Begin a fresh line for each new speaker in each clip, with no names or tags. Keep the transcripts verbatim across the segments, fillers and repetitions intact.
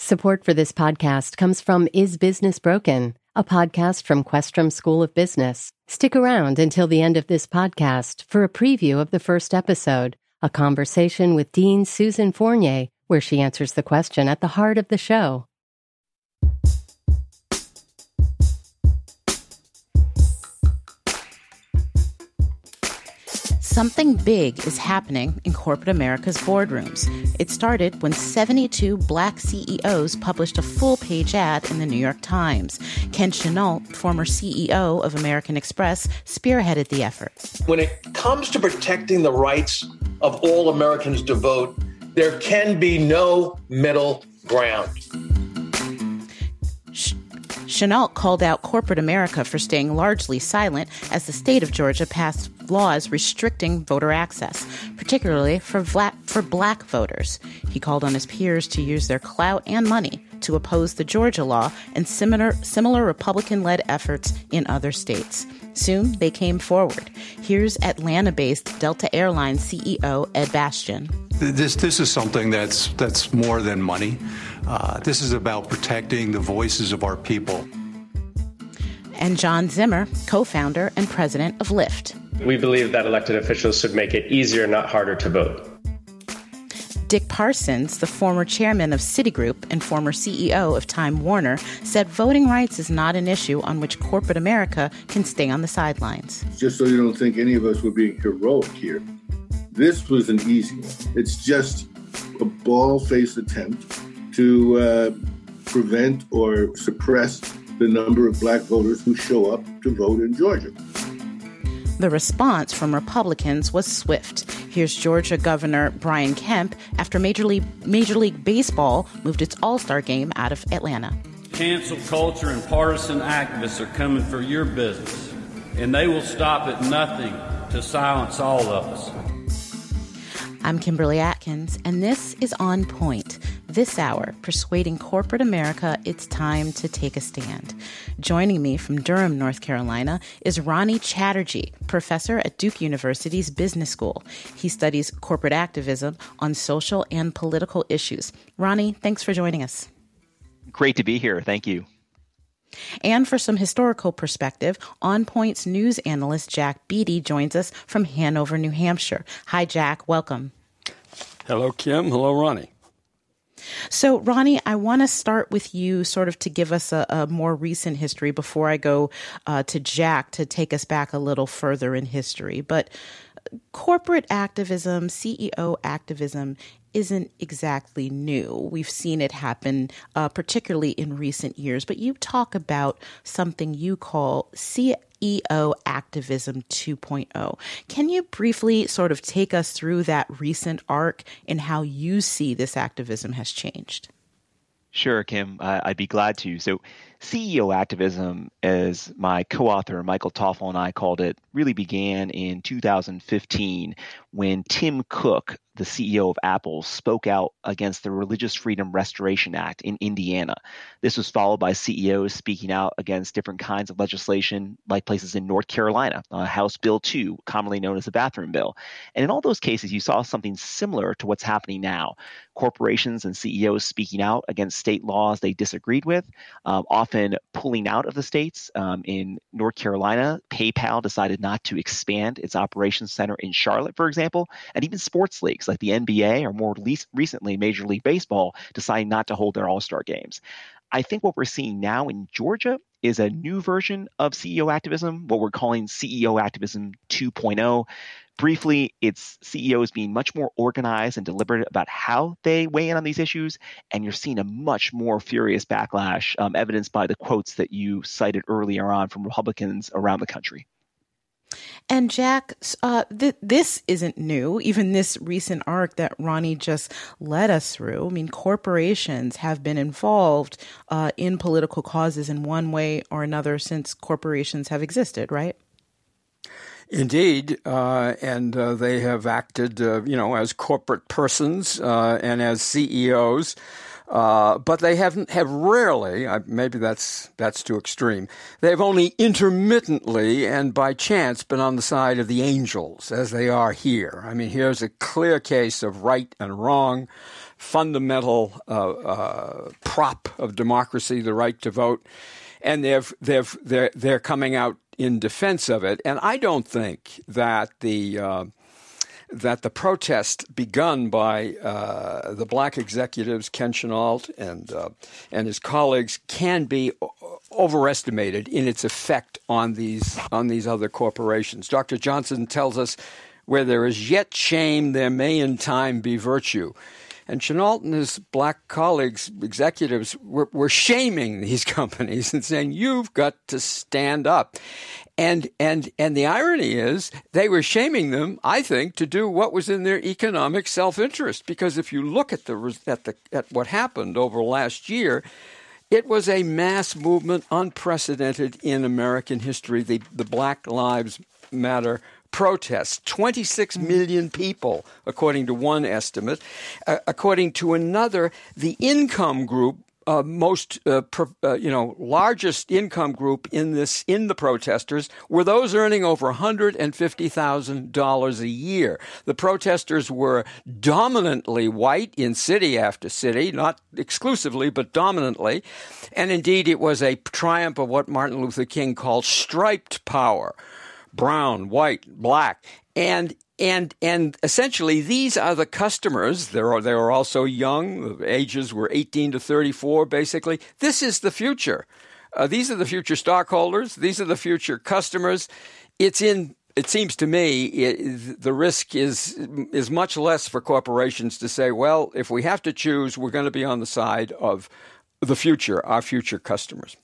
Support for this podcast comes from Is Business Broken, a podcast from Questrom School of Business. Stick around until the end of this podcast for a preview of the first episode, a conversation with Dean Susan Fournier, where she answers the question at the heart of the show.
Something big is happening in corporate America's boardrooms. It started when seventy-two black C E Os published a full-page ad in the New York Times. Ken Chenault, former C E O of American Express, spearheaded the effort.
When it comes to protecting the rights of all Americans to vote, there can be no middle ground.
Chenault called out corporate America for staying largely silent as the state of Georgia passed laws restricting voter access, particularly for black, for black voters. He called on his peers to use their clout and money to oppose the Georgia law and similar, similar Republican-led efforts in other states. Soon, they came forward. Here's Atlanta-based Delta Airlines C E O Ed Bastian.
This this is something that's that's more than money. Uh, this is about protecting the voices of our people.
And John Zimmer, co-founder and president of Lyft.
We believe that elected officials should make it easier, not harder, to vote.
Dick Parsons, the former chairman of Citigroup and former C E O of Time Warner, said voting rights is not an issue on which corporate America can stay on the sidelines.
Just so you don't think any of us were being heroic here, this was an easy one. It's just a bald-faced attempt to uh, prevent or suppress the number of black voters who show up to vote in Georgia.
The response from Republicans was swift. Here's Georgia Governor Brian Kemp after Major League, Major League Baseball moved its All-Star game out of Atlanta.
Cancel culture and partisan activists are coming for your business, and they will stop at nothing to silence all of us.
I'm Kimberly Atkins, and this is On Point. This hour, persuading corporate America it's time to take a stand. Joining me from Durham, North Carolina, is Ronnie Chatterjee, professor at Duke University's Business School. He studies corporate activism on social and political issues. Ronnie, thanks for joining us.
Great to be here. Thank you.
And for some historical perspective, On Point's news analyst Jack Beatty joins us from Hanover, New Hampshire. Hi, Jack. Welcome.
Hello, Kim. Hello, Ronnie.
So, Ronnie, I want to start with you sort of to give us a, a more recent history before I go uh, to Jack to take us back a little further in history. But corporate activism, C E O activism, isn't exactly new. We've seen it happen, uh, particularly in recent years. But you talk about something you call C E O activism two point oh. Can you briefly sort of take us through that recent arc and how you see this activism has changed?
Sure, Kim. Uh, I'd be glad to. So C E O activism, as my co-author Michael Toffel and I called it, really began in two thousand fifteen when Tim Cook, the C E O of Apple, spoke out against the Religious Freedom Restoration Act in Indiana. This was followed by C E Os speaking out against different kinds of legislation, like places in North Carolina, uh, House Bill two, commonly known as the bathroom bill. And in all those cases, you saw something similar to what's happening now. Corporations and C E Os speaking out against state laws they disagreed with, um, often pulling out of the states. Um, in North Carolina, PayPal decided not to expand its operations center in Charlotte, for example, and even sports leagues like the N B A or more least recently Major League Baseball deciding not to hold their All-Star games. I think what we're seeing now in Georgia is a new version of C E O activism, what we're calling C E O activism two point oh. Briefly, it's C E Os being much more organized and deliberate about how they weigh in on these issues, and you're seeing a much more furious backlash, um, evidenced by the quotes that you cited earlier on from Republicans around the country.
And Jack, uh, th- this isn't new. Even this recent arc that Ronnie just led us through. I mean, corporations have been involved uh, in political causes in one way or another since corporations have existed, right?
Indeed, uh, and uh, they have acted, uh, you know, as corporate persons uh, and as C E Os Uh, but they haven't have rarely, uh, maybe that's that's too extreme, they've only intermittently and by chance been on the side of the angels, as they are here. I mean, here's a clear case of right and wrong, fundamental uh, uh, prop of democracy, the right to vote, and they've they've they're they're coming out in defense of it. And I don't think that the uh, that the protest begun by uh, the black executives, Ken Chenault and uh, and his colleagues, can be overestimated in its effect on these on these other corporations. Doctor Johnson tells us, where there is yet shame, there may in time be virtue. And Chenault and his black colleagues, executives, were, were shaming these companies and saying, you've got to stand up. And and and the irony is they were shaming them, I think, to do what was in their economic self-interest. Because if you look at the at the at what happened over last year, it was a mass movement unprecedented in American history, the, the Black Lives Matter protests. twenty-six million people, according to one estimate. Uh, according to another, the income group, uh, most, uh, pro, uh, you know, largest income group in this in the protesters were those earning over one hundred fifty thousand dollars a year. The protesters were dominantly white in city after city, not exclusively, but dominantly. And indeed, it was a triumph of what Martin Luther King called striped power. Brown, white, black, and and and essentially these are the customers. They are they are also young. The ages were eighteen to thirty-four. Basically, this is the future. Uh, these are the future stockholders. These are the future customers. It's in. It seems to me it, the risk is is much less for corporations to say, well, if we have to choose, we're going to be on the side of the future, our future customers.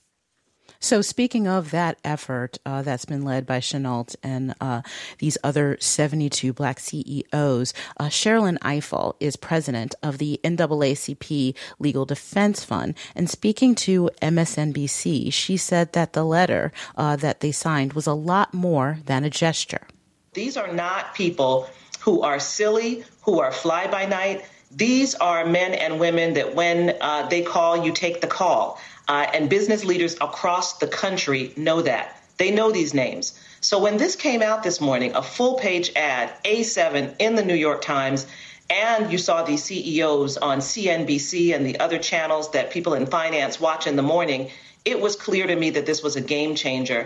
So speaking of that effort uh, that's been led by Chenault and uh, these other seventy-two black C E Os, uh, Sherrilyn Ifill is president of the N double A C P Legal Defense Fund. And speaking to M S N B C, she said that the letter uh, that they signed was a lot more than a gesture.
These are not people who are silly, who are fly-by-night. These are men and women that when uh, they call, you take the call. Uh, and business leaders across the country know that. They know these names. So when this came out this morning, a full-page ad, A seven in the New York Times, and you saw these C E Os on C N B C and the other channels that people in finance watch in the morning, it was clear to me that this was a game changer.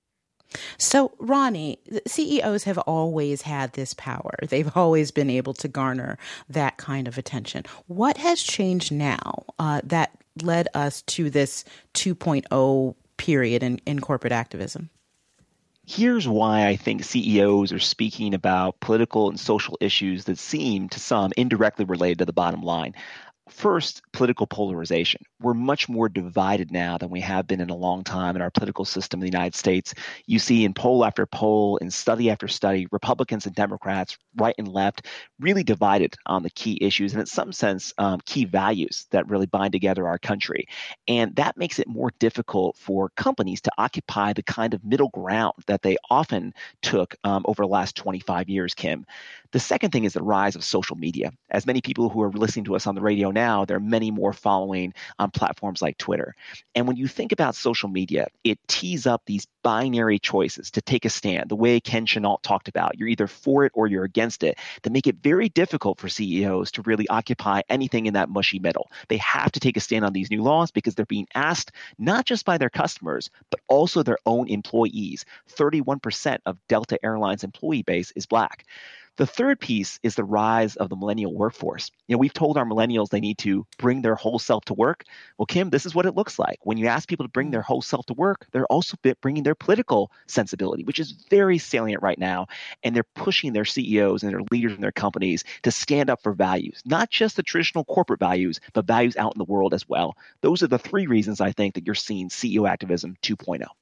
So, Ronnie, C E Os have always had this power. They've always been able to garner that kind of attention. What has changed now uh, that led us to this two point oh period in, in corporate activism?
Here's why I think C E Os are speaking about political and social issues that seem, to some, indirectly related to the bottom line. First, political polarization. We're much more divided now than we have been in a long time in our political system in the United States. You see in poll after poll, in study after study, Republicans and Democrats, right and left, really divided on the key issues and in some sense, um, key values that really bind together our country. And that makes it more difficult for companies to occupy the kind of middle ground that they often took um, over the last twenty-five years, Kim. The second thing is the rise of social media. As many people who are listening to us on the radio now, there are many more following on platforms like Twitter. And when you think about social media, it tees up these binary choices to take a stand, the way Ken Chenault talked about. You're either for it or you're against it, that make it very difficult for C E Os to really occupy anything in that mushy middle. They have to take a stand on these new laws because they're being asked not just by their customers, but also their own employees. thirty-one percent of Delta Airlines employee base is black. The third piece is the rise of the millennial workforce. You know, we've told our millennials they need to bring their whole self to work. Well, Kim, this is what it looks like. When you ask people to bring their whole self to work, they're also bringing their political sensibility, which is very salient right now. And they're pushing their C E Os and their leaders in their companies to stand up for values, not just the traditional corporate values, but values out in the world as well. Those are the three reasons I think that you're seeing C E O activism two point oh.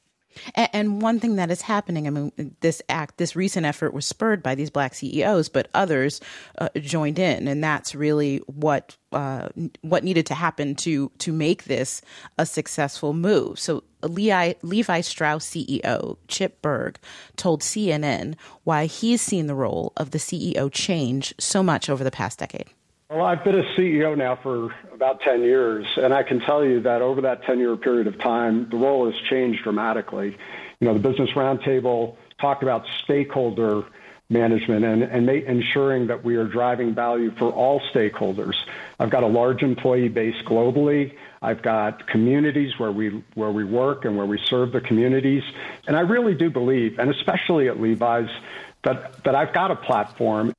And one thing that is happening, I mean, this act, this recent effort was spurred by these black C E Os, but others uh, joined in, and that's really what uh, what needed to happen to to make this a successful move. So Levi, Levi Strauss C E O Chip Bergh told C N N why he's seen the role of the C E O change so much over the past decade.
Well, I've been a C E O now for about ten years, and I can tell you that over that ten-year period of time, the role has changed dramatically. You know, the Business Roundtable talked about stakeholder management and, and ma- ensuring that we are driving value for all stakeholders. I've got a large employee base globally. I've got communities where we where we work and where we serve the communities. And I really do believe, and especially at Levi's, that, that I've got a platform.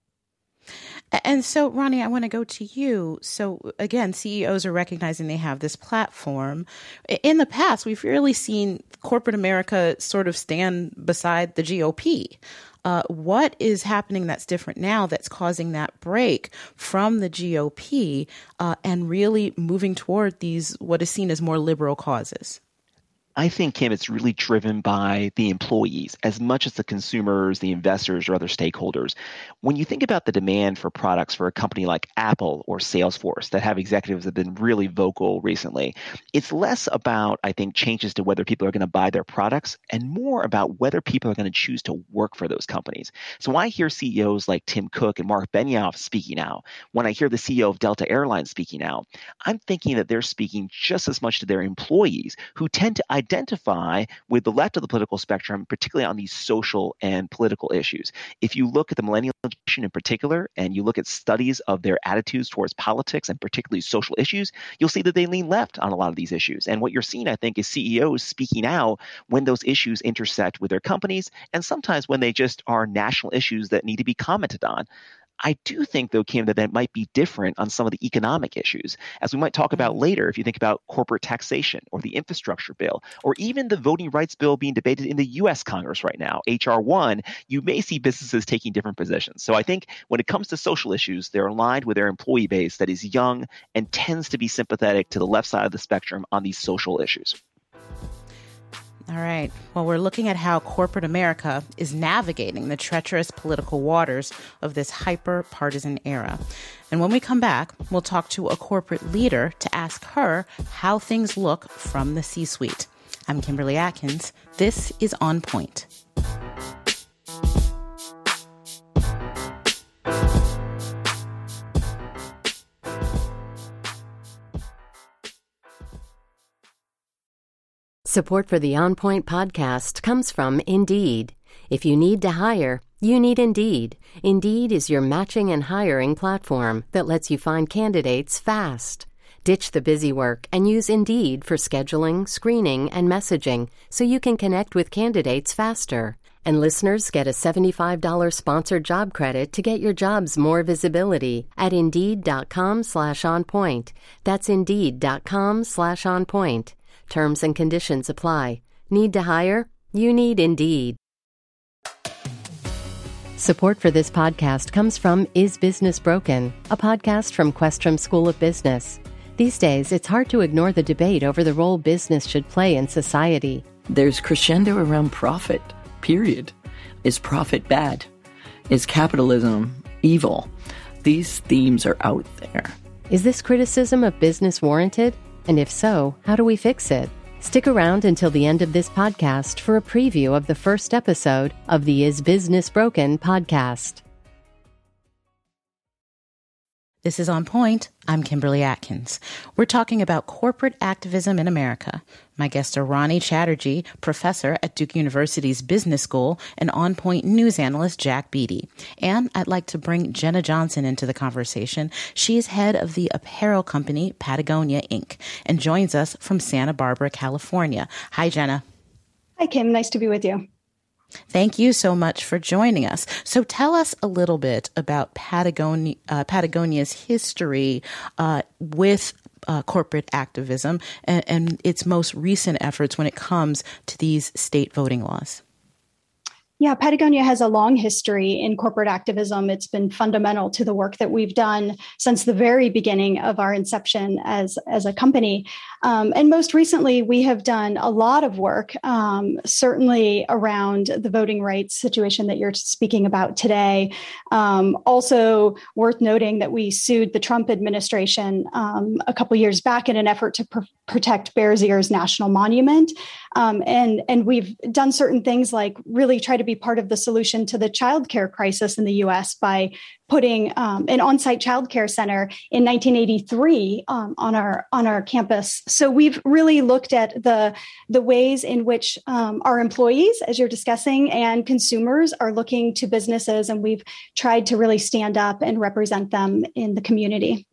And so, Ronnie, I want to go to you. So, again, C E Os are recognizing they have this platform. In the past, we've really seen corporate America sort of stand beside the G O P. Uh, what is happening that's different now that's causing that break from the G O P uh, and really moving toward these what is seen as more liberal causes?
I think, Kim, it's really driven by the employees as much as the consumers, the investors, or other stakeholders. When you think about the demand for products for a company like Apple or Salesforce that have executives that have been really vocal recently, it's less about, I think, changes to whether people are going to buy their products and more about whether people are going to choose to work for those companies. So when I hear C E Os like Tim Cook and Mark Benioff speaking out, when I hear the C E O of Delta Airlines speaking out, I'm thinking that they're speaking just as much to their employees who tend to identify with the left of the political spectrum, particularly on these social and political issues. If you look at the millennial generation in particular, and you look at studies of their attitudes towards politics and particularly social issues, you'll see that they lean left on a lot of these issues. And what you're seeing, I think, is C E Os speaking out when those issues intersect with their companies, and sometimes when they just are national issues that need to be commented on. I do think, though, Kim, that that might be different on some of the economic issues, as we might talk about later if you think about corporate taxation or the infrastructure bill, or even the voting rights bill being debated in the U S Congress right now, H R one, you may see businesses taking different positions. So I think when it comes to social issues, they're aligned with their employee base that is young and tends to be sympathetic to the left side of the spectrum on these social issues.
All right. Well, we're looking at how corporate America is navigating the treacherous political waters of this hyper-partisan era. And when we come back, we'll talk to a corporate leader to ask her how things look from the C-suite. I'm Kimberly Atkins. This is On Point.
Support for the On Point podcast comes from Indeed. If you need to hire, you need Indeed. Indeed is your matching and hiring platform that lets you find candidates fast. Ditch the busy work and use Indeed for scheduling, screening, and messaging so you can connect with candidates faster. And listeners get a seventy-five dollars sponsored job credit to get your jobs more visibility at Indeed.com slash on point. That's Indeed.com slash on point. Terms and conditions apply. Need to hire? You need Indeed. Support for this podcast comes from Is Business Broken, a podcast from Questrom School of Business. These days, it's hard to ignore the debate over the role business should play in society.
There's crescendo around profit, period. Is profit bad? Is capitalism evil? These themes are out there.
Is this criticism of business warranted? And if so, how do we fix it? Stick around until the end of this podcast for a preview of the first episode of the Is Business Broken podcast.
This is On Point. I'm Kimberly Atkins. We're talking about corporate activism in America. My guests are Ronnie Chatterjee, professor at Duke University's Business School, and On Point news analyst Jack Beatty. And I'd like to bring Jenna Johnson into the conversation. She is head of the apparel company Patagonia, Incorporated, and joins us from Santa Barbara, California. Hi, Jenna.
Hi, Kim. Nice to be with you.
Thank you so much for joining us. So tell us a little bit about Patagonia, uh, Patagonia's history uh, with uh, corporate activism and, and its most recent efforts when it comes to these state voting laws.
Yeah, Patagonia has a long history in corporate activism. It's been fundamental to the work that we've done since the very beginning of our inception as, as a company. Um, and most recently, we have done a lot of work, um, certainly around the voting rights situation that you're speaking about today. Um, also worth noting that we sued the Trump administration um, a couple years back in an effort to pr- protect Bears Ears National Monument. Um, and, and we've done certain things like really try to be be part of the solution to the childcare crisis in the U S by putting um, an on-site childcare center in nineteen eighty-three um, on our on our campus. So we've really looked at the the ways in which um, our employees, as you're discussing, and consumers are looking to businesses, and we've tried to really stand up and represent them in the community.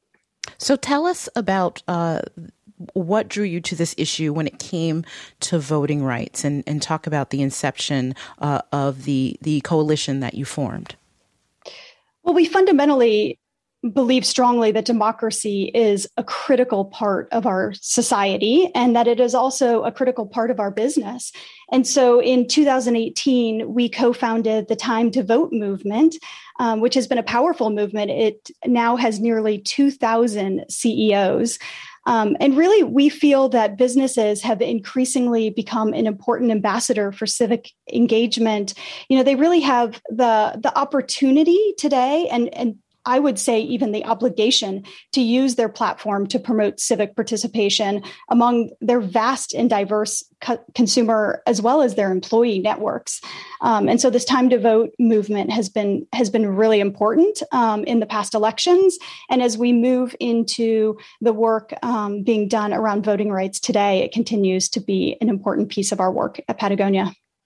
So tell us about uh, what drew you to this issue when it came to voting rights, and, and talk about the inception uh, of the the coalition that you formed.
Well, we fundamentally believe strongly that democracy is a critical part of our society and that it is also a critical part of our business. And so in two thousand eighteen, we co-founded the Time to Vote movement, um, which has been a powerful movement. It now has nearly two thousand C E Os. Um, and really, we feel that businesses have increasingly become an important ambassador for civic engagement. You know, they really have the, the opportunity today, and, and I would say even the obligation, to use their platform to promote civic participation among their vast and diverse co- consumer as well as their employee networks. Um, and so this Time to Vote movement has been has been really important um, in the past elections. And as we move into the work um, being done around voting rights today, it continues to be an important piece of our work at Patagonia.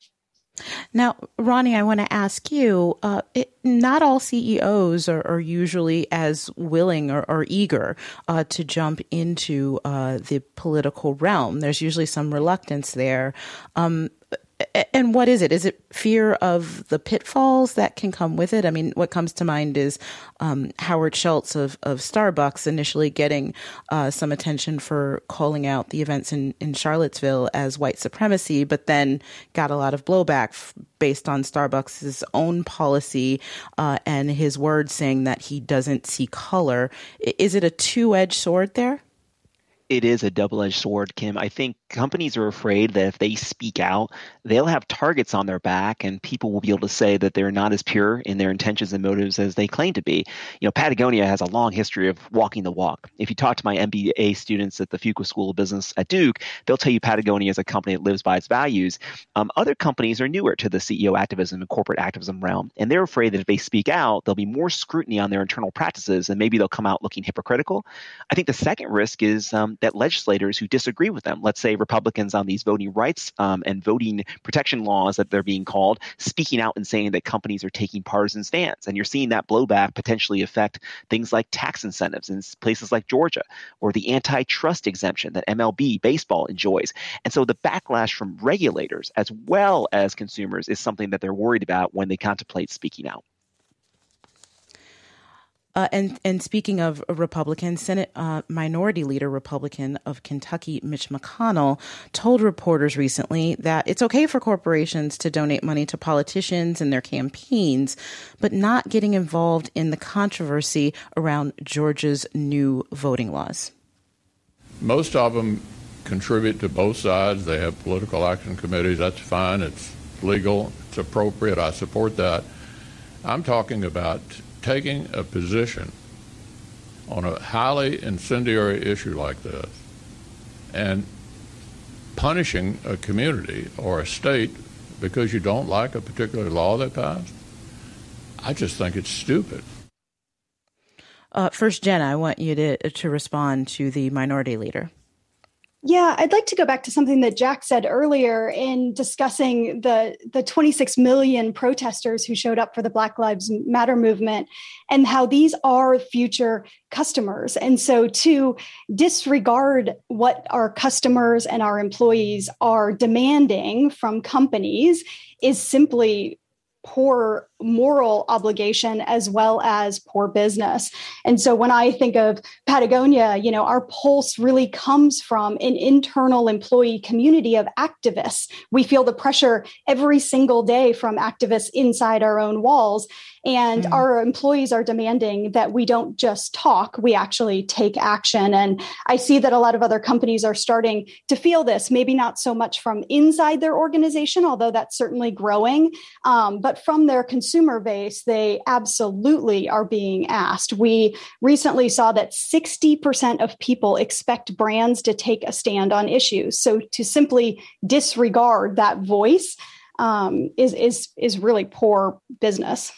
Now, Ronnie, I want to ask you, uh, it, not all C E Os are, are usually as willing or, or eager uh, to jump into uh, the political realm. There's usually some reluctance there. Um, And what is it? Is it fear of the pitfalls that can come with it? I mean, what comes to mind is um, Howard Schultz of, of Starbucks initially getting uh, some attention for calling out the events in, in Charlottesville as white supremacy, but then got a lot of blowback f- based on Starbucks' own policy uh, and his words saying that he doesn't see color. Is it a two-edged sword there?
It is a double-edged sword, Kim. I think companies are afraid that if they speak out, they'll have targets on their back and people will be able to say that they're not as pure in their intentions and motives as they claim to be. You know, Patagonia has a long history of walking the walk. If you talk to my M B A students at the Fuqua School of Business at Duke, they'll tell you Patagonia is a company that lives by its values. Um, other companies are newer to the C E O activism and corporate activism realm, and they're afraid that if they speak out, there'll be more scrutiny on their internal practices and maybe they'll come out looking hypocritical. I think the second risk is um, that legislators who disagree with them, let's say Republicans on these voting rights um, and voting protection laws that they're being called, speaking out and saying that companies are taking partisan stands. And you're seeing that blowback potentially affect things like tax incentives in places like Georgia, or the antitrust exemption that M L B baseball enjoys. And so the backlash from regulators as well as consumers is something that they're worried about when they contemplate speaking out.
Uh, and, and speaking of Republicans, Senate uh, Minority Leader Republican of Kentucky, Mitch McConnell, told reporters recently that it's okay for corporations to donate money to politicians and their campaigns, but not getting involved in the controversy around Georgia's new voting laws.
Most of them contribute to both sides. They have political action committees. That's fine. It's legal. It's appropriate. I support that. I'm talking about taking a position on a highly incendiary issue like this and punishing a community or a state because you don't like a particular law they passed. I just think it's stupid.
Uh, first, Jenna, I want you to to respond to the minority leader.
Yeah, I'd like to go back to something that Jack said earlier in discussing the, the twenty-six million protesters who showed up for the Black Lives Matter movement and how these are future customers. And so to disregard what our customers and our employees are demanding from companies is simply poor moral obligation as well as poor business. And so when I think of Patagonia, you know, our pulse really comes from an internal employee community of activists. We feel the pressure every single day from activists inside our own walls. And mm. our employees are demanding that we don't just talk, we actually take action. And I see that a lot of other companies are starting to feel this, maybe not so much from inside their organization, although that's certainly growing, um, but from their consumer base, they absolutely are being asked. We recently saw that sixty percent of people expect brands to take a stand on issues. So to simply disregard that voice um, is is is really poor business.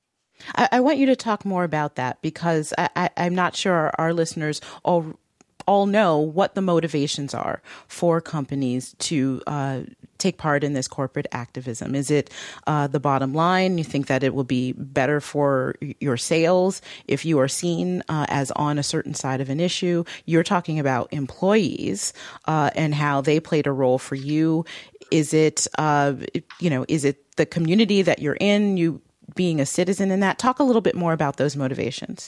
I, I want you to talk more about that, because I, I, I'm not sure our, our listeners all all know what the motivations are for companies to uh, take part in this corporate activism. Is it uh, the bottom line? You think that it will be better for your sales if you are seen uh, as on a certain side of an issue? You're talking about employees uh, and how they played a role for you. Is it, uh, you know, is it the community that you're in, you being a citizen in that? Talk a little bit more about those motivations.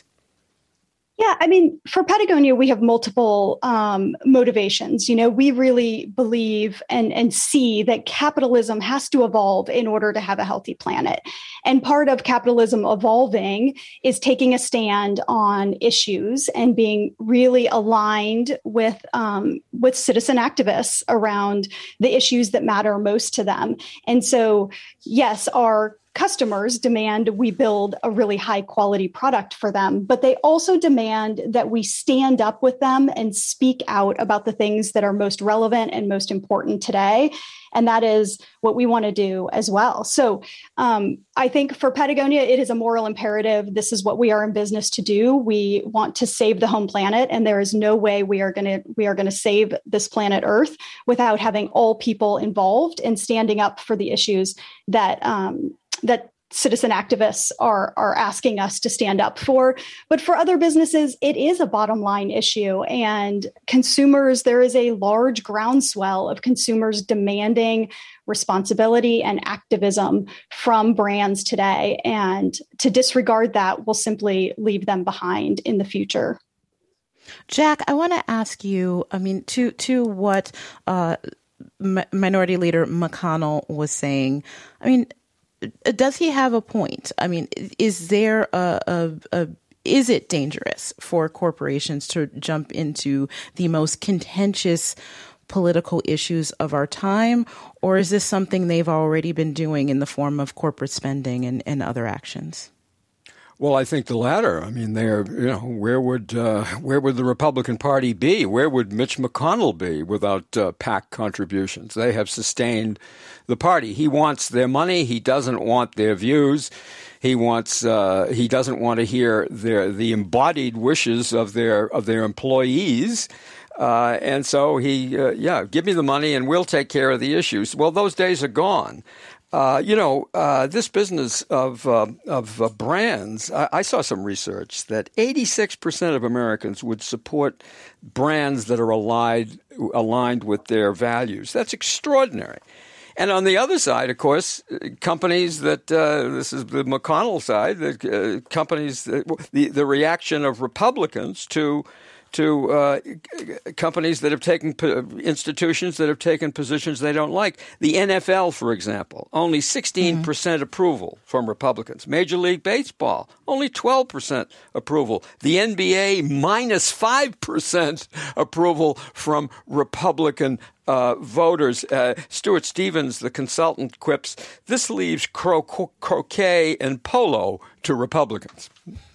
Yeah, I mean, for Patagonia, we have multiple um, motivations. You know, we really believe and, and see that capitalism has to evolve in order to have a healthy planet. And part of capitalism evolving is taking a stand on issues and being really aligned with um, with citizen activists around the issues that matter most to them. And so, yes, our customers demand we build a really high quality product for them, but they also demand that we stand up with them and speak out about the things that are most relevant and most important today. And that is what we want to do as well. So um, I think for Patagonia, it is a moral imperative. This is what we are in business to do. We want to save the home planet, and there is no way we are going to we are going to save this planet Earth without having all people involved and standing up for the issues that um, that citizen activists are are asking us to stand up for. But for other businesses, it is a bottom line issue. And consumers, there is a large groundswell of consumers demanding responsibility and activism from brands today. And to disregard that will simply leave them behind in the future.
Jack, I want to ask you, I mean, to to what uh, M- Minority Leader McConnell was saying, I mean, does he have a point? I mean, is there a, a, a is it dangerous for corporations to jump into the most contentious political issues of our time, or is this something they've already been doing in the form of corporate spending and, and other actions?
Well, I think the latter. I mean, they're, you know, where would uh, where would the Republican Party be? Where would Mitch McConnell be without uh, PAC contributions? They have sustained the party. He wants their money. He doesn't want their views. He wants. Uh, he doesn't want to hear their the embodied wishes of their of their employees. Uh, and so he, uh, yeah, give me the money and we'll take care of the issues. Well, those days are gone. Uh, you know, uh, this business of uh, of uh, brands, I, I saw some research that eighty-six percent of Americans would support brands that are aligned, aligned with their values. That's extraordinary. And on the other side, of course, companies that uh, this is the McConnell side, the uh, companies, that, the, the reaction of Republicans to to uh, companies that have taken institutions that have taken positions they don't like. The N F L, for example, only sixteen percent mm-hmm. approval from Republicans. Major League Baseball, only twelve percent approval. The N B A, minus five percent approval from Republican uh, voters. Uh, Stuart Stevens, the consultant, quips, this leaves cro- croquet and polo to Republicans.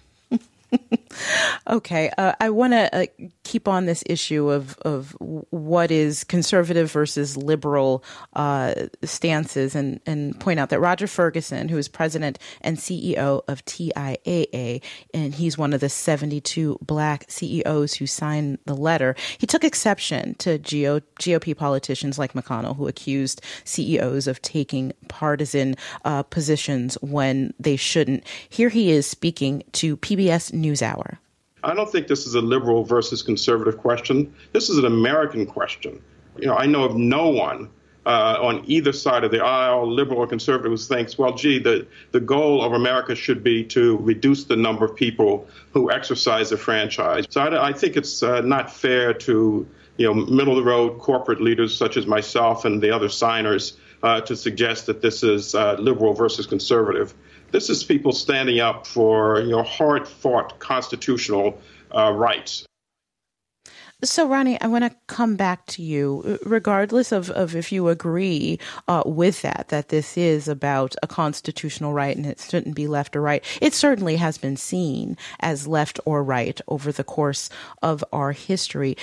Okay, uh, I want to uh, keep on this issue of of what is conservative versus liberal uh, stances, and and point out that Roger Ferguson, who is president and C E O of T I A A, and he's one of the seventy-two black C E Os who signed the letter, he took exception to G O P politicians like McConnell, who accused C E Os of taking partisan uh, positions when they shouldn't. Here he is speaking to P B S NewsHour.
I don't think this is a liberal versus conservative question. This is an American question. You know, I know of no one uh, on either side of the aisle, liberal or conservative, who thinks, well, gee, the, the goal of America should be to reduce the number of people who exercise the franchise. So I, I think it's uh, not fair to, you know, middle-of-the-road corporate leaders such as myself and the other signers uh, to suggest that this is uh, liberal versus conservative. This is people standing up for, you know, hard-fought constitutional uh, rights.
So, Ronnie, I want to come back to you, regardless of, of if you agree uh, with that, that this is about a constitutional right and it shouldn't be left or right. It certainly has been seen as left or right over the course of our history.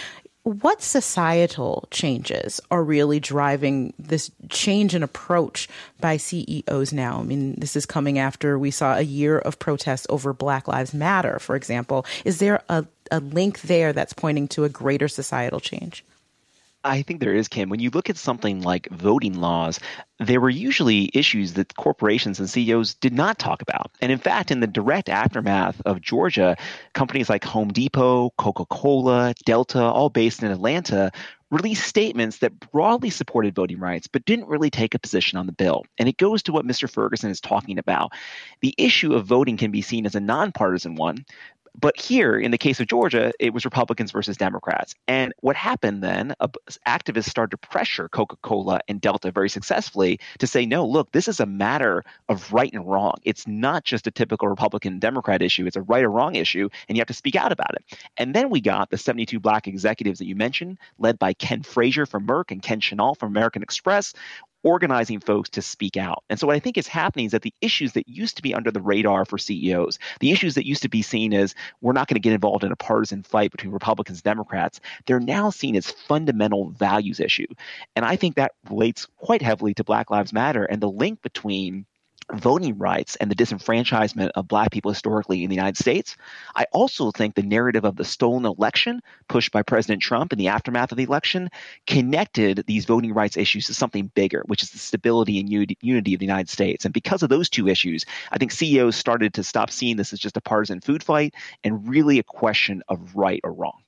what societal changes are really driving this change in approach by C E Os now? I mean, this is coming after we saw a year of protests over Black Lives Matter, for example. Is there a, a link there that's pointing to a greater societal change?
I think there is, Kim. When you look at something like voting laws, there were usually issues that corporations and C E Os did not talk about. And in fact, in the direct aftermath of Georgia, companies like Home Depot, Coca-Cola, Delta, all based in Atlanta, released statements that broadly supported voting rights, but didn't really take a position on the bill. And it goes to what Mister Ferguson is talking about. The issue of voting can be seen as a nonpartisan one. But here, in the case of Georgia, it was Republicans versus Democrats. And what happened then, uh, activists started to pressure Coca-Cola and Delta very successfully to say, no, look, this is a matter of right and wrong. It's not just a typical Republican-Democrat issue. It's a right or wrong issue, and you have to speak out about it. And then we got the seventy-two black executives that you mentioned, led by Ken Frazier from Merck and Ken Chenault from American Express, organizing folks to speak out. And so what I think is happening is that the issues that used to be under the radar for C E Os, the issues that used to be seen as we're not going to get involved in a partisan fight between Republicans and Democrats, they're now seen as fundamental values issue. And I think that relates quite heavily to Black Lives Matter and the link between voting rights and the disenfranchisement of black people historically in the United States. I also think the narrative of the stolen election pushed by President Trump in the aftermath of the election connected these voting rights issues to something bigger, which is the stability and unity of the United States. And because of those two issues, I think C E Os started to stop seeing this as just a partisan food fight and really a question of right or wrong.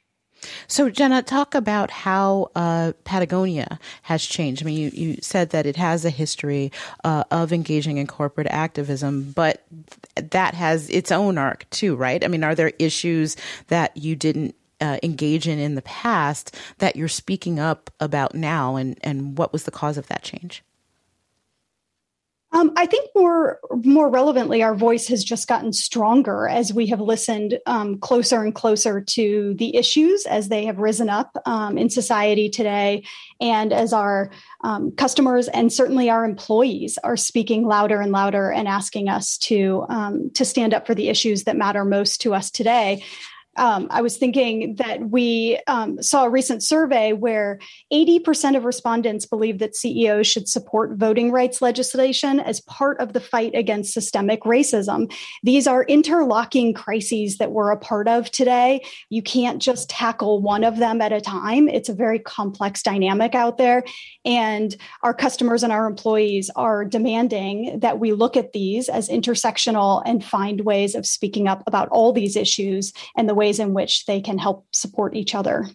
So, Jenna, talk about how uh, Patagonia has changed. I mean, you, you said that it has a history uh, of engaging in corporate activism, but that has its own arc too, right? I mean, are there issues that you didn't uh, engage in in the past that you're speaking up about now, and, and what was the cause of that change?
Um, I think more more relevantly, our voice has just gotten stronger as we have listened um, closer and closer to the issues as they have risen up um, in society today, and as our um, customers and certainly our employees are speaking louder and louder and asking us to um, to stand up for the issues that matter most to us today. Um, I was thinking that we um, saw a recent survey where eighty percent of respondents believe that C E Os should support voting rights legislation as part of the fight against systemic racism. These are interlocking crises that we're a part of today. You can't just tackle one of them at a time. It's a very complex dynamic out there. And our customers and our employees are demanding that we look at these as intersectional and find ways of speaking up about all these issues and the ways in which they can help support each other.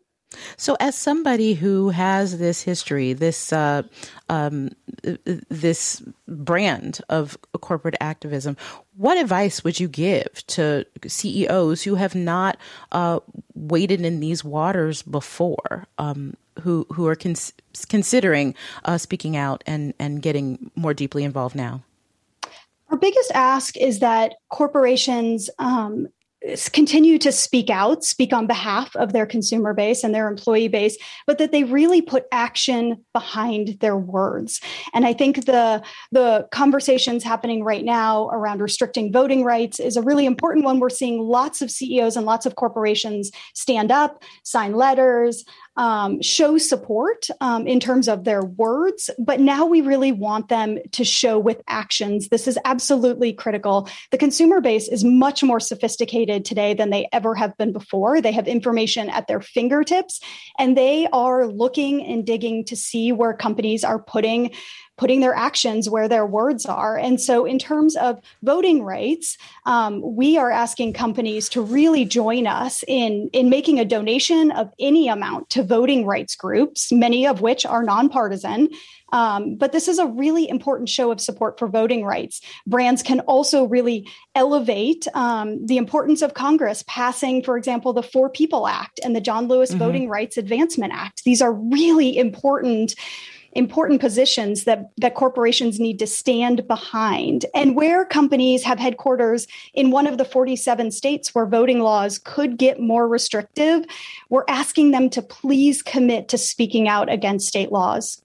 So as somebody who has this history, this uh, um, this brand of corporate activism, what advice would you give to C E Os who have not uh, waded in these waters before, um, who who are cons- considering uh, speaking out and, and getting more deeply involved now?
Our biggest ask is that corporations um, continue to speak out, speak on behalf of their consumer base and their employee base, but that they really put action behind their words. And I think the, the conversations happening right now around restricting voting rights is a really important one. We're seeing lots of C E Os and lots of corporations stand up, sign letters, Um, show support um, in terms of their words, but now we really want them to show with actions. This is absolutely critical. The consumer base is much more sophisticated today than they ever have been before. They have information at their fingertips, and they are looking and digging to see where companies are putting putting their actions where their words are. And so in terms of voting rights, um, we are asking companies to really join us in, in making a donation of any amount to voting rights groups, many of which are nonpartisan. Um, but this is a really important show of support for voting rights. Brands can also really elevate um, the importance of Congress passing, for example, the For People Act and the John Lewis mm-hmm. Voting Rights Advancement Act. These are really important important positions that, that corporations need to stand behind. And where companies have headquarters in one of the forty-seven states where voting laws could get more restrictive, we're asking them to please commit to speaking out against state laws.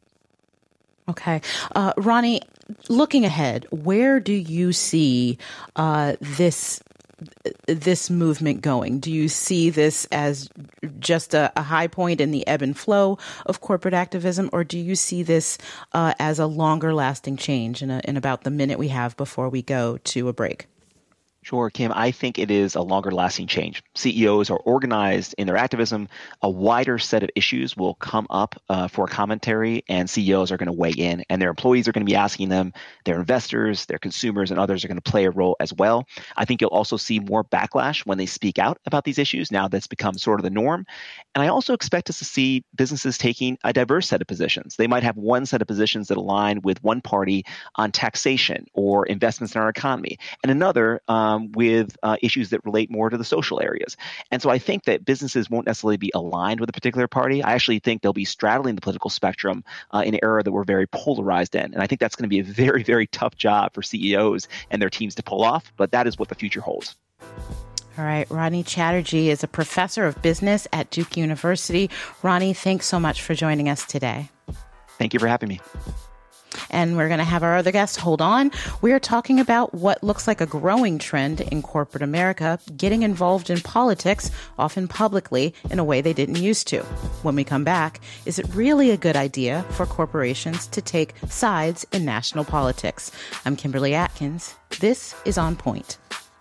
Okay. Uh, Ronnie, looking ahead, where do you see uh, this this movement going? Do you see this as just a, a high point in the ebb and flow of corporate activism, or do you see this uh, as a longer lasting change in, a, in about the minute we have before we go to a break?
Sure, Kim. I think it is a longer lasting change. C E Os are organized in their activism. A wider set of issues will come up uh, for commentary, and C E Os are going to weigh in, and their employees are going to be asking them. Their investors, their consumers, and others are going to play a role as well. I think you'll also see more backlash when they speak out about these issues. Now that's become sort of the norm. And I also expect us to see businesses taking a diverse set of positions. They might have one set of positions that align with one party on taxation or investments in our economy, and another um, with uh, issues that relate more to the social areas. And so I think that businesses won't necessarily be aligned with a particular party. I actually think they'll be straddling the political spectrum uh, in an era that we're very polarized in. And I think that's going to be a very, very tough job for C E Os and their teams to pull off. But that is what the future holds.
All right. Rodney Chatterjee is a professor of business at Duke University. Ronnie, thanks so much for joining us today.
Thank you for having me.
And we're going to have our other guest. Hold on. We are talking about what looks like a growing trend in corporate America, getting involved in politics, often publicly, in a way they didn't used to. When we come back, is it really a good idea for corporations to take sides in national politics? I'm Kimberly Atkins. This is On Point.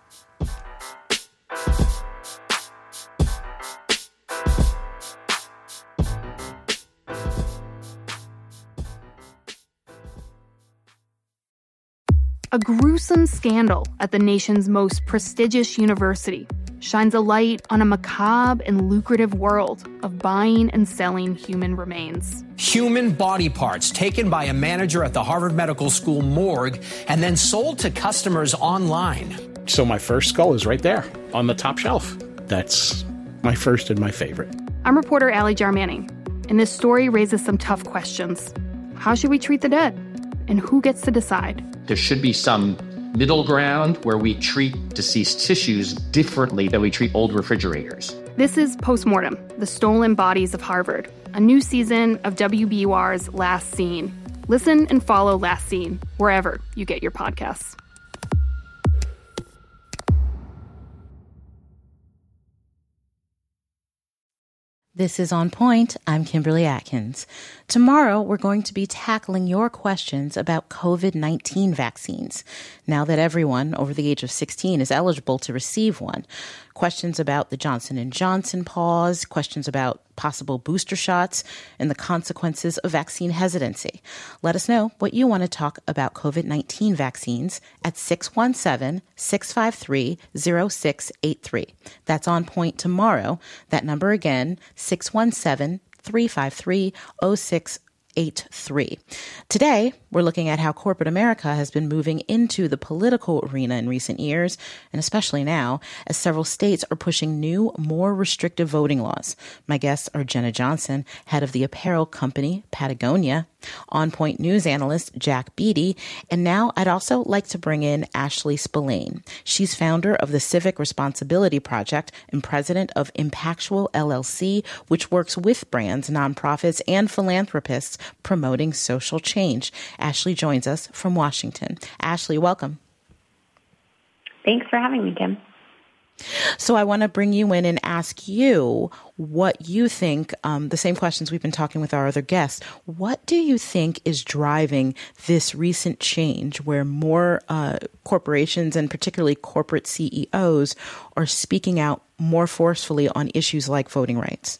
A gruesome scandal at the nation's most prestigious university shines a light on a macabre and lucrative world of buying and selling human remains.
Human body parts taken by a manager at the Harvard Medical School morgue and then sold to customers online.
So my first skull is right there on the top shelf. That's my first and my favorite.
I'm reporter Allie Jarmanning, and this story raises some tough questions. How should we treat the dead? And who gets to decide?
There should be some middle ground where we treat deceased tissues differently than we treat old refrigerators.
This is Postmortem, the Stolen Bodies of Harvard, a new season of W B U R's Last Scene. Listen and follow Last Scene wherever you get your podcasts.
This is On Point. I'm Kimberly Atkins. Tomorrow, we're going to be tackling your questions about covid nineteen vaccines, now that everyone over the age of sixteen is eligible to receive one. Questions about the Johnson and Johnson pause, questions about possible booster shots, and the consequences of vaccine hesitancy. Let us know what you want to talk about covid nineteen vaccines at six one seven, six five three, zero six eight three. That's On Point tomorrow. That number again, six one seven, three five three, zero six eight three. Today, we're looking at how corporate America has been moving into the political arena in recent years, and especially now, as several states are pushing new, more restrictive voting laws. My guests are Jenna Johnson, head of the apparel company Patagonia, On Point news analyst Jack Beatty, and now I'd also like to bring in Ashley Spillane. She's founder of the Civic Responsibility Project and president of Impactual L L C, which works with brands, nonprofits, and philanthropists promoting social change. Ashley joins us from Washington. Ashley, welcome.
Thanks for having me, Kim.
So I want to bring you in and ask you what you think, um, the same questions we've been talking with our other guests. What do you think is driving this recent change where more uh, corporations and particularly corporate C E Os are speaking out more forcefully on issues like voting rights?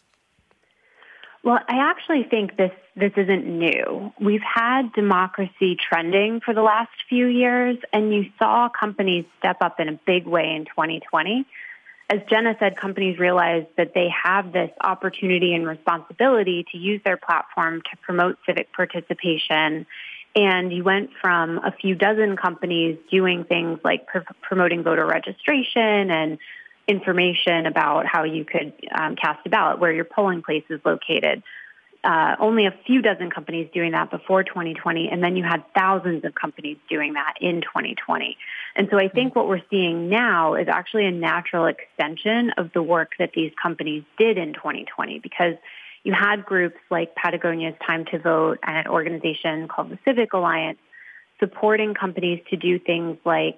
Well, I actually think this this isn't new. We've had democracy trending for the last few years, and you saw companies step up in a big way in twenty twenty. As Jenna said, companies realized that they have this opportunity and responsibility to use their platform to promote civic participation. And you went from a few dozen companies doing things like pr- promoting voter registration and information about how you could um, cast a ballot, where your polling place is located. Uh, only a few dozen companies doing that before twenty twenty, and then you had thousands of companies doing that in twenty twenty. And so I think what we're seeing now is actually a natural extension of the work that these companies did in twenty twenty, because you had groups like Patagonia's Time to Vote and an organization called the Civic Alliance supporting companies to do things like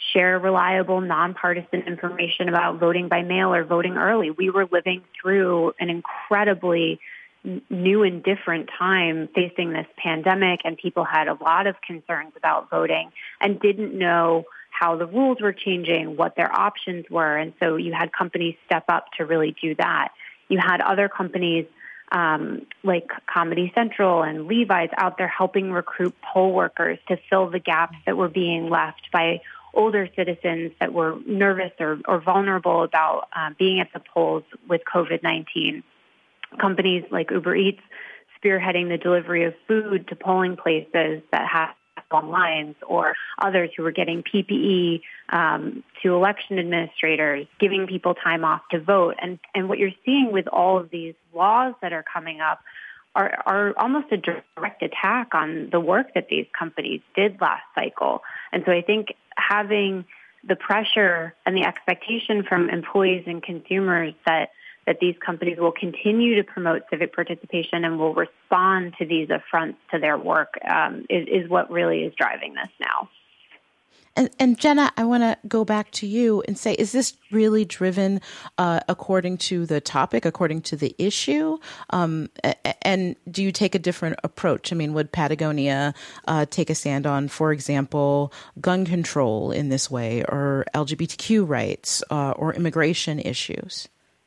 share reliable, nonpartisan information about voting by mail or voting early. We were living through an incredibly new and different time facing this pandemic, and people had a lot of concerns about voting and didn't know how the rules were changing, what their options were. And so you had companies step up to really do that. You had other companies um, like Comedy Central and Levi's out there helping recruit poll workers to fill the gaps that were being left by older citizens that were nervous or, or vulnerable about uh, being at the polls with COVID nineteen. Companies like Uber Eats spearheading the delivery of food to polling places that have long lines, or others who were getting P P E um, to election administrators, giving people time off to vote. And, and what you're seeing with all of these laws that are coming up are, are almost a direct attack on the work that these companies did last cycle. And so I think having the pressure and the expectation from employees and consumers that that these companies will continue to promote civic participation and will respond to these affronts to their work um, is, is what really is driving this now.
And, and Jenna, I want to go back to you and say, is this really driven uh, according to the topic, according to the issue? Um, and do you take a different approach? I mean, would Patagonia uh, take a stand on, for example, gun control in this way, or L G B T Q rights, uh, or immigration issues?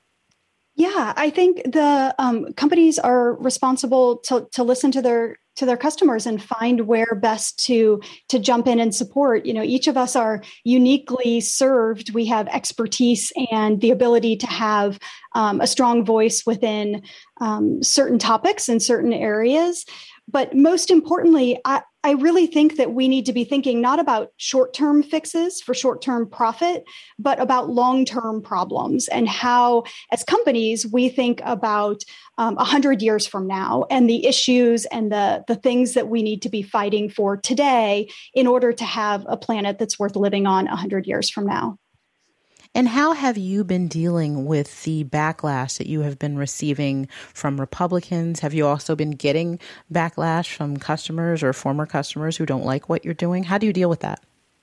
Yeah, I think the um, companies are responsible to, to listen to their to their customers and find where best to to jump in and support. You know, each of us are uniquely served. We have expertise and the ability to have um, a strong voice within um, certain topics in certain areas. But most importantly, I, I really think that we need to be thinking not about short-term fixes for short-term profit, but about long-term problems and how, as companies, we think about um, one hundred years from now and the issues and the, the things that we need to be fighting for today in order to have a planet that's worth living on one hundred years from now.
And how have you been dealing with the backlash that you have been receiving from Republicans? Have you also been getting backlash from customers or former customers who don't like what you're doing? How do you deal with that?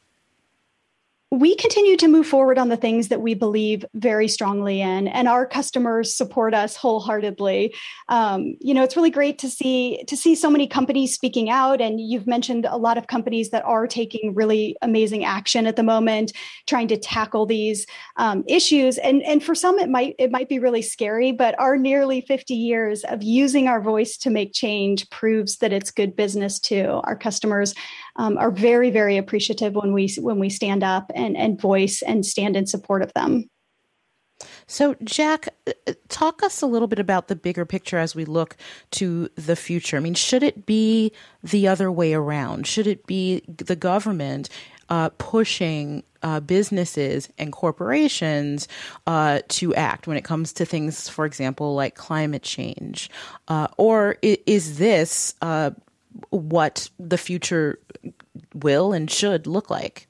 We continue to move forward on the things that we believe very strongly in, and our customers support us wholeheartedly. Um, you know, it's really great to see to see so many companies speaking out, and you've mentioned a lot of companies that are taking really amazing action at the moment, trying to tackle these um, issues. And and for some, it might it might be really scary, but our nearly fifty years of using our voice to make change proves that it's good business too. Our customers um, are very, very appreciative when we when we stand up and, and voice and stand in support of them.
So, Jack, talk us a little bit about the bigger picture as we look to the future. I mean, should it be the other way around? Should it be the government uh, pushing uh, businesses and corporations uh, to act when it comes to things, for example, like climate change? Uh, or is this uh, what the future will and should look like?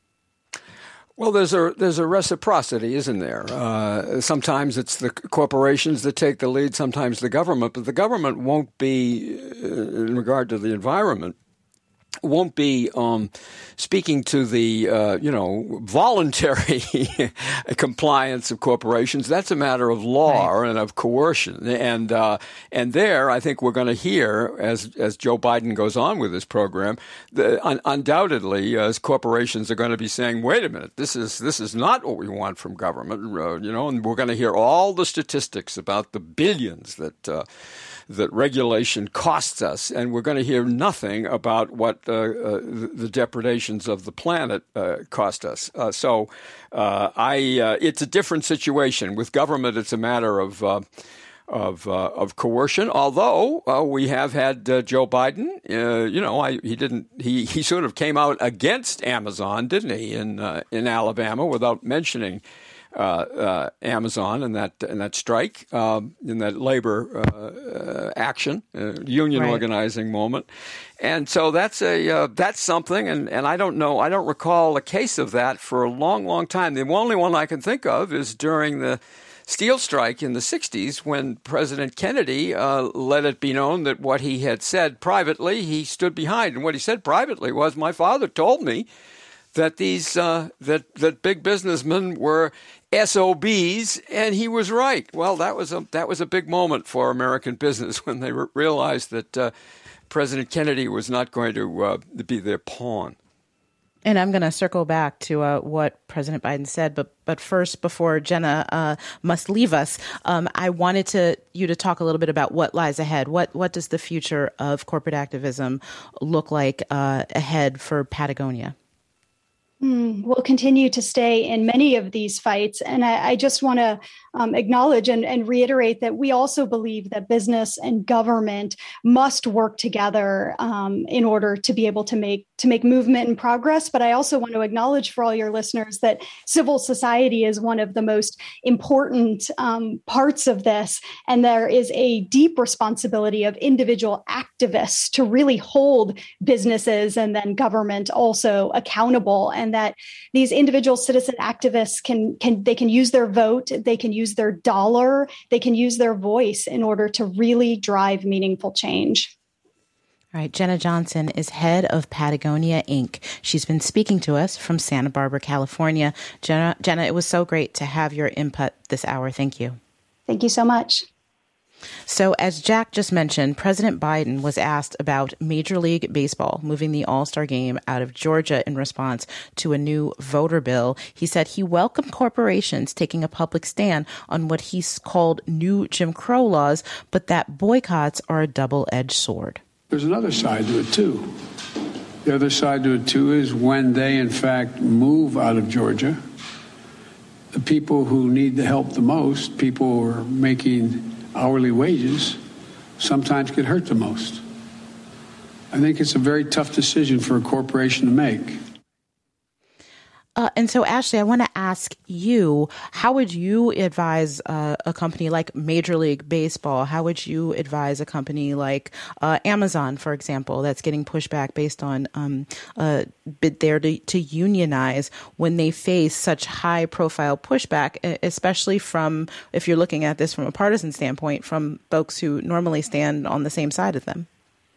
Well, there's a there's a reciprocity, isn't there? Uh, sometimes it's the corporations that take the lead, sometimes the government, but the government won't be, uh, in regard to the environment, won't be um, speaking to the, uh, you know, voluntary compliance of corporations. That's a matter of law right. and of coercion. And uh, and there, I think we're going to hear, as as Joe Biden goes on with this program, the, un- undoubtedly, as corporations are going to be saying, wait a minute, this is this is not what we want from government, uh, you know, and we're going to hear all the statistics about the billions that uh, that regulation costs us, and we're going to hear nothing about what uh, uh, the depredations of the planet uh, cost us. Uh, so uh, I, uh, it's a different situation. With government, it's a matter of uh, of uh, of coercion. Although uh, we have had uh, Joe Biden, uh, you know, I, he didn't. He, he sort of came out against Amazon, didn't he, in uh, in Alabama, without mentioning Uh, uh, Amazon and that and that strike, um, in that labor uh, uh, action, uh, union right. organizing moment, and so that's a uh, that's something. And, and I don't know, I don't recall a case of that for a long, long time. The only one I can think of is during the steel strike in the sixties, when President Kennedy uh, let it be known that what he had said privately, he stood behind, and what he said privately was, "My father told me that these uh, that that big businessmen were S O Bs, and he was right. Well, that was a that was a big moment for American business when they re- realized that uh, President Kennedy was not going to uh, be their pawn.
And I'm going to circle back to uh, what President Biden said, but but first, before Jenna uh, must leave us, um, I wanted to you to talk a little bit about what lies ahead. What what does the future of corporate activism look like uh, ahead for Patagonia?
Mm, we'll continue to stay in many of these fights. And I, I just want to um, acknowledge and, and reiterate that we also believe that business and government must work together um, in order to be able to make to make movement and progress. But I also want to acknowledge for all your listeners that civil society is one of the most important um, parts of this. And there is a deep responsibility of individual activists to really hold businesses and then government also accountable. And that these individual citizen activists can can they can use their vote, they can use their dollar, they can use their voice in order to really drive meaningful change.
All right, Jenna Johnson is head of Patagonia, Incorporated. She's been speaking to us from Santa Barbara, California. Jenna, Jenna, it was so great to have your input this hour. Thank you.
Thank you so much.
So as Jack just mentioned, President Biden was asked about Major League Baseball moving the All-Star game out of Georgia in response to a new voter bill. He said he welcomed corporations taking a public stand on what he's called new Jim Crow laws, but that boycotts are a double-edged sword.
There's another side to it, too. The other side to it, too, is when they, in fact, move out of Georgia, the people who need the help the most, people who are making hourly wages, sometimes get hurt the most. I think it's a very tough decision for a corporation to make.
Uh, and so, Ashley, I want to ask you, how would you advise uh, a company like Major League Baseball? How would you advise a company like uh, Amazon, for example, that's getting pushback based on um, a bid there to, to unionize when they face such high-profile pushback, especially from, if you're looking at this from a partisan standpoint, from folks who normally stand on the same side of them?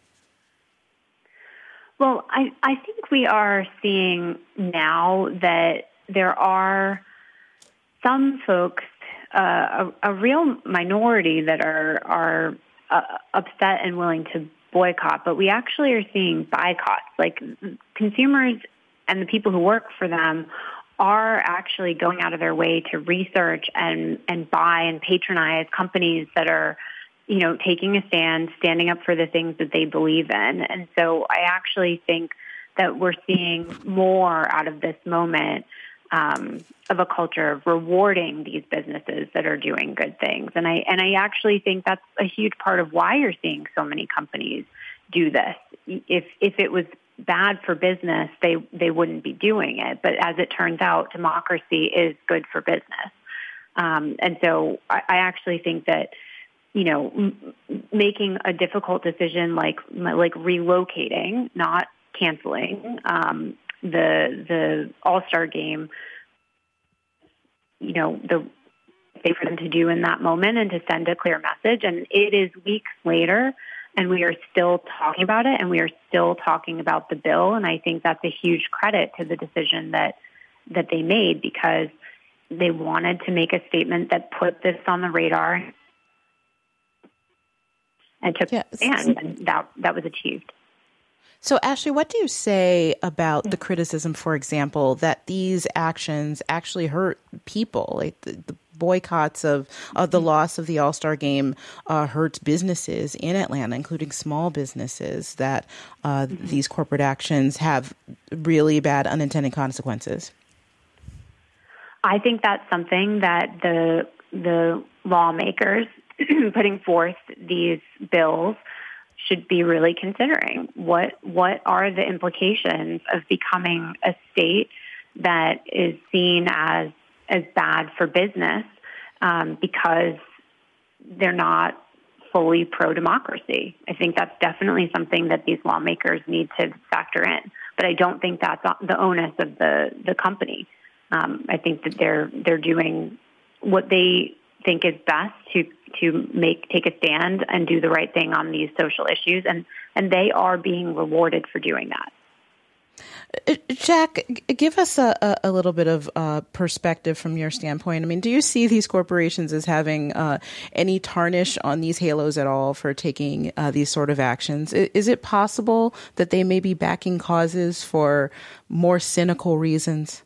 Well, I, I think we are seeing now that there are some folks, uh, a, a real minority that are are uh, upset and willing to boycott, but we actually are seeing boycotts. Like consumers and the people who work for them are actually going out of their way to research and, and buy and patronize companies that are, you know, taking a stand, standing up for the things that they believe in. And so I actually think that we're seeing more out of this moment um, of a culture of rewarding these businesses that are doing good things. And I and I actually think that's a huge part of why you're seeing so many companies do this. If if it was bad for business, they, they wouldn't be doing it. But as it turns out, democracy is good for business. Um, and so I, I actually think that, you know, m- making a difficult decision like like relocating, not canceling um, the the All-Star game, you know, the thing for them to do in that moment and to send a clear message. And it is weeks later, and we are still talking about it, and we are still talking about the bill. And I think that's a huge credit to the decision that that they made, because they wanted to make a statement that put this on the radar and took yes. a stand, and that that was achieved.
So, Ashley, what do you say about the criticism, for example, that these actions actually hurt people? Like the, the boycotts of, of the loss of the All-Star game uh, hurts businesses in Atlanta, including small businesses, that uh, mm-hmm. these corporate actions have really bad unintended consequences?
I think that's something that the the lawmakers putting forth these bills should be really considering. What what are the implications of becoming a state that is seen as as bad for business um, because they're not fully pro-democracy? I think that's definitely something that these lawmakers need to factor in. But I don't think that's the onus of the, the company. Um, I think that they're they're doing what they think is best to to make take a stand and do the right thing on these social issues, and and they are being rewarded for doing that.
Jack, give us a, a little bit of uh, perspective from your standpoint. I mean, do you see these corporations as having uh, any tarnish on these halos at all for taking uh, these sort of actions? Is it possible that they may be backing causes for more cynical reasons?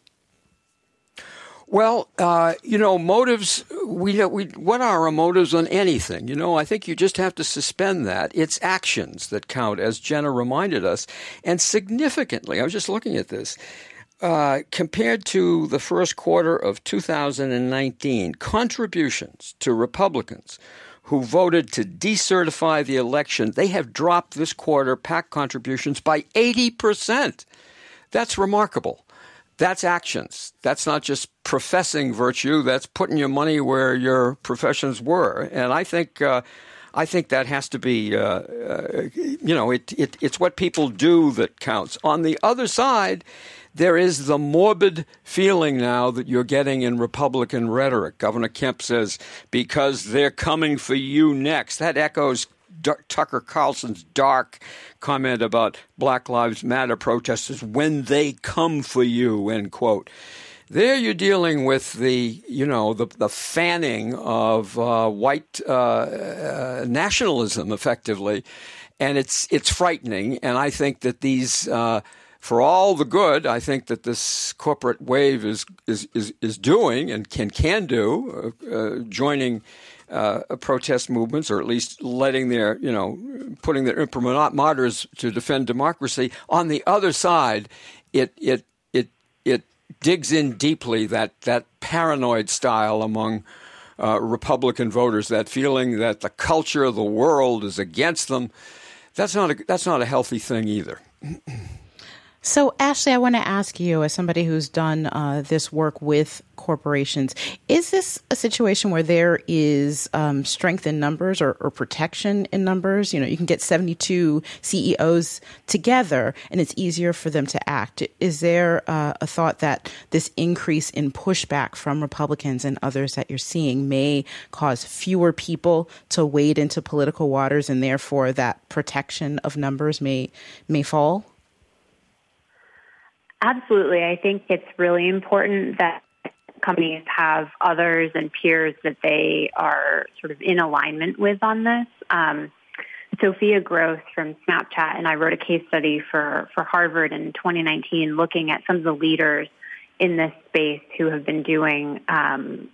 Well, uh, you know, motives, we, we, what are our motives on anything? You know, I think you just have to suspend that. It's actions that count, as Jenna reminded us. And significantly, I was just looking at this, uh, compared to the first quarter of two thousand nineteen, contributions to Republicans who voted to decertify the election, they have dropped this quarter PAC contributions by eighty percent. That's remarkable. That's actions. That's not just professing virtue. That's putting your money where your professions were. And I think, uh, I think that has to be, uh, uh, you know, it, it, it's what people do that counts. On the other side, there is the morbid feeling now that you're getting in Republican rhetoric. Governor Kemp says, because they're coming for you next. That echoes Tucker Carlson's dark comment about Black Lives Matter protesters when they come for you, end quote. There you're dealing with the, you know, the, the fanning of uh, white uh, uh, nationalism, effectively, and it's it's frightening. And I think that these, uh, for all the good, I think that this corporate wave is is is, is doing and can can do, uh, uh, joining. Uh, protest movements, or at least letting their, you know, putting their imprimaturs to defend democracy. On the other side, it it it it digs in deeply that that paranoid style among uh, Republican voters, that feeling that the culture of the world is against them. That's not a, that's not a healthy thing either.
So, Ashley, I want to ask you, as somebody who's done uh, this work with corporations, is this a situation where there is um, strength in numbers or, or protection in numbers? You know, you can get seventy-two C E Os together and it's easier for them to act. Is there uh, a thought that this increase in pushback from Republicans and others that you're seeing may cause fewer people to wade into political waters, and therefore that protection of numbers may may fall?
Absolutely. I think it's really important that companies have others and peers that they are sort of in alignment with on this. Um, Sophia Gross from Snapchat and I wrote a case study for, for Harvard in twenty nineteen looking at some of the leaders in this space who have been doing um,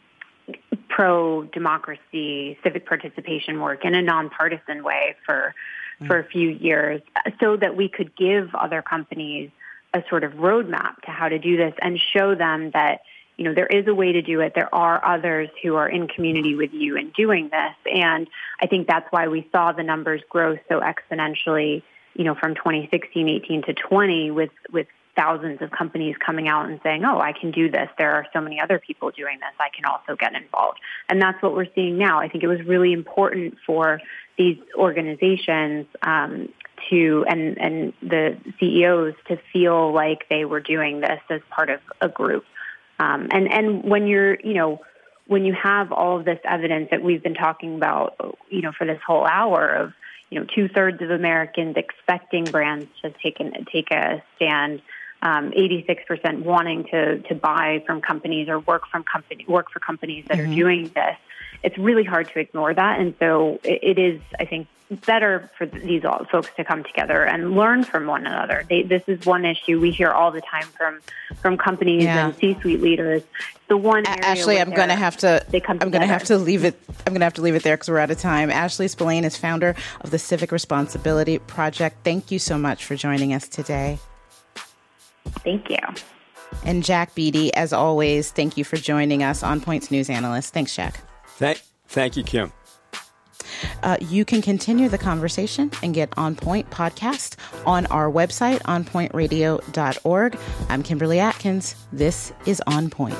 pro-democracy, civic participation work in a nonpartisan way for, mm. for a few years, so that we could give other companies a sort of roadmap to how to do this and show them that, you know, there is a way to do it. There are others who are in community with you in doing this. And I think that's why we saw the numbers grow so exponentially, you know, from twenty sixteen, eighteen to twenty with, with thousands of companies coming out and saying, oh, I can do this. There are so many other people doing this. I can also get involved. And that's what we're seeing now. I think it was really important for these organizations um, to and, and the C E Os to feel like they were doing this as part of a group. Um, and, and when you're, you know, when you have all of this evidence that we've been talking about, you know, for this whole hour of, you know, two thirds of Americans expecting brands to take an, take a stand, um, eighty-six percent wanting to, to buy from companies or work from company, work for companies that mm-hmm. are doing this, it's really hard to ignore that. And so it, it is, I think, better for these all folks to come together and learn from one another. They, this is one issue we hear all the time from from companies yeah. and C-suite leaders. The one area
Ashley, I'm going to have to. I'm going to have to leave it. I'm going to have to leave it there because we're out of time. Ashley Spillane is founder of the Civic Responsibility Project. Thank you so much for joining us today.
Thank you.
And Jack Beatty, as always, thank you for joining us, On Point's news analyst. Thanks, Jack.
Thank, thank you, Kim.
Uh, you can continue the conversation and get On Point podcast on our website, on point radio dot org. I'm Kimberly Atkins. This is On Point.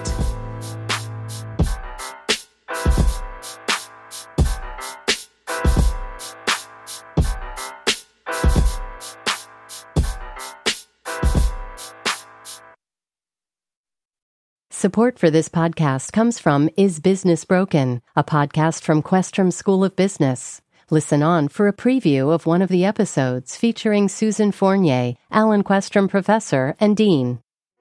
Support for this podcast comes from Is Business Broken, a podcast from Questrom School of Business. Listen on for a preview of one of the episodes featuring Susan Fournier, Alan Questrom Professor and Dean.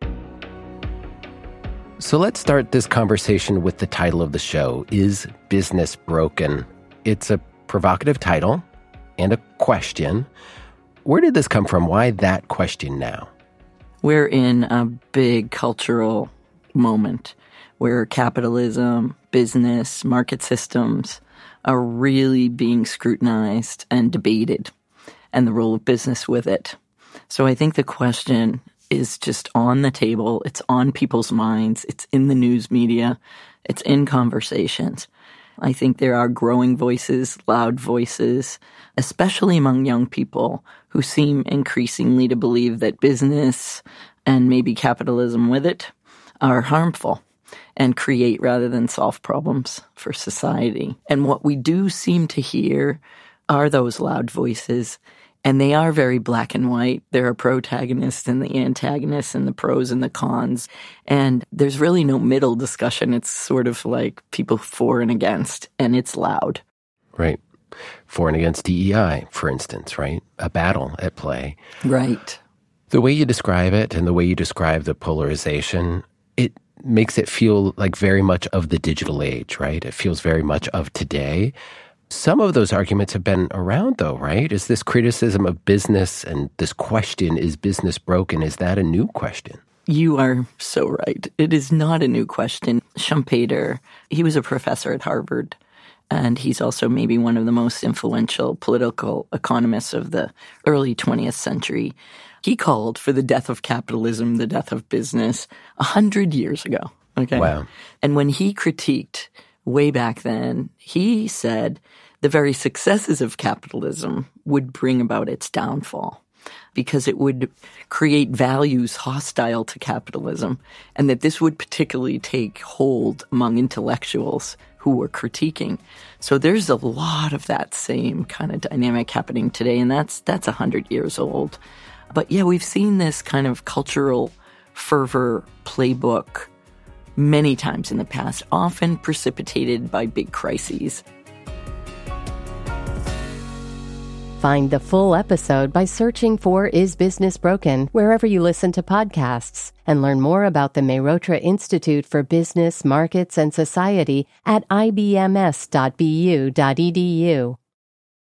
So let's start this conversation with the title of the show, Is Business Broken? It's a provocative title and a question. Where did this come from? Why that question now?
We're in a big cultural moment where capitalism, business, market systems are really being scrutinized and debated, and the role of business with it. So I think the question is just on the table. It's on people's minds. It's in the news media. It's in conversations. I think there are growing voices, loud voices, especially among young people who seem increasingly to believe that business and maybe capitalism with it are harmful and create rather than solve problems for society. And what we do seem to hear are those loud voices, and they are very black and white. There are protagonists and the antagonists and the pros and the cons. And there's really no middle discussion. It's sort of like people for and against, and it's loud.
Right. For and against D E I, for instance, right? A battle at play.
Right.
The way you describe it and the way you describe the polarization, it makes it feel like very much of the digital age, right? It feels very much of today. Some of those arguments have been around, though, right? Is this criticism of business and this question, is business broken, is that a new question?
You are so right. It is not a new question. Schumpeter, he was a professor at Harvard, and he's also maybe one of the most influential political economists of the early twentieth century. He called for the death of capitalism, the death of business, a hundred years ago. Okay.
Wow.
And when he critiqued way back then, he said the very successes of capitalism would bring about its downfall because it would create values hostile to capitalism, and that this would particularly take hold among intellectuals who were critiquing. So there's a lot of that same kind of dynamic happening today, and that's that's one hundred years old. But yeah, we've seen this kind of cultural fervor playbook many times in the past, often precipitated by big crises.
Find the full episode by searching for Is Business Broken wherever you listen to podcasts, and learn more about the Mehrotra Institute for Business, Markets, and Society at I B M S dot B U dot E D U.